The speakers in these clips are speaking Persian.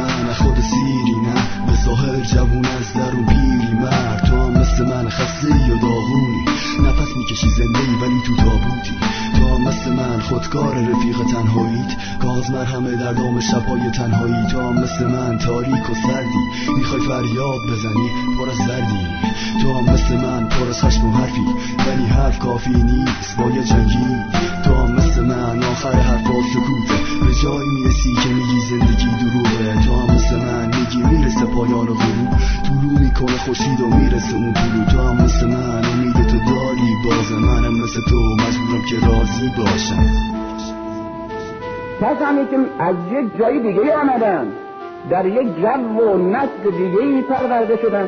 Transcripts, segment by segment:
من خود سیری نه به ظاهر جوون از درون پیری مرد. تو هم مثل من خسته‌ای و داغونی، نفس میکشی زنده‌ای ولی تو تابوتی. تو هم مثل من خودکار رفیق تنهاییت، گاز مرهمه در دام شب‌های تنهایی. تو هم مثل من تاریک و سردی، میخوای فریاد بزنی پر از دردی. تو هم مثل من پر از خشم و حرفی، ولی حرف کافی نیست باید جنگی. تو هم مثل من آخر حرفا سکوته، به جایی میرسی که میگی زندگی دروغه. تو هم مثل من میگی میرسه پایان و غروب، طلوع میکنه خورشید و میرسه اون طلوع. تو هم مثل من امید تو داری بازه، منم مثل تو مجبورم که راضی باشم. کسانی که از یک جای دیگه آمدن، در یک جو و نسل دیگه پرورده شدن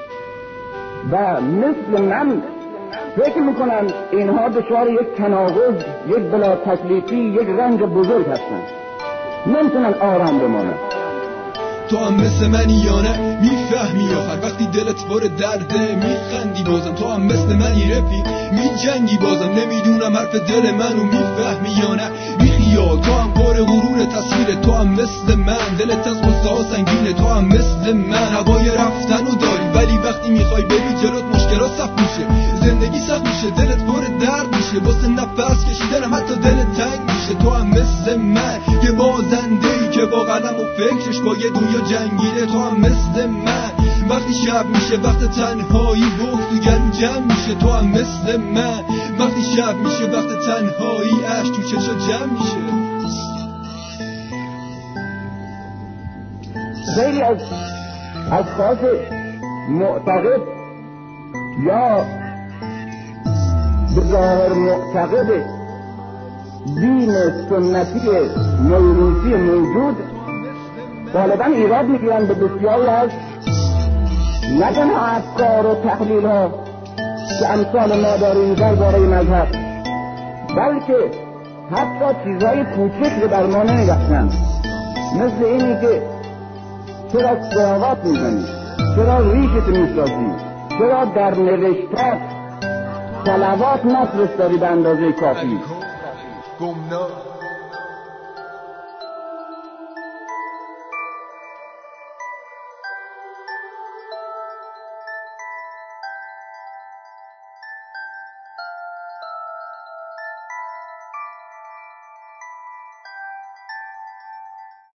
و مثل من فکر میکنن اینها دچار یک تناقض، یک بلا تکلیفی، یک رنج بزرگ هستن، نمیتونن آرام بمانن. تو هم مثل منی یا نه؟ میفهمی آخر وقتی دلت پر درده میخندی بازم؟ تو هم مثل منی رفیق میجنگی بازم؟ نمیدونم حرف دل منو میفهمی یا نه؟ بیخیال تو هم پر غرور تصویر، تو هم مثل من دلت از قصه ها سنگینه. تو هم مثل من هوای رفتنو داری، ولی وقتی میخوای بری جلوت مشکلات سخت میشه، زندگی سخت میشه، دلت پر درد میشه، واسه نفس کشیدنم حتی دلت تنگ میشه. تو هم مثل من یه بازنده‌ای که با قلم و فکرش با یه دنیا جنگیده. تو هم مثل من وقتی شب میشه، وقت تنهایی بغض تو گلو جمع میشه. تو هم مثل من وقتی شب میشه، وقت تنهایی اشک تو چشا جمع میشه. خیلی از اشخاص معتقد یا به ظاهر معتقد دین سنتی موروثی موجود غالبا ایراد میگیرن به بسیاری از نه تنها افکار و تحلیل ها که امثال ما داریم درباره مذهب، بلکه حتی چیزهای کوچک رو در ما نمی‌بخشن، مثل اینی که چرا سراوات میزنی، چرا ریشت میسازی، چرا در نوشتات صلوات نفرستادی به اندازه کافی.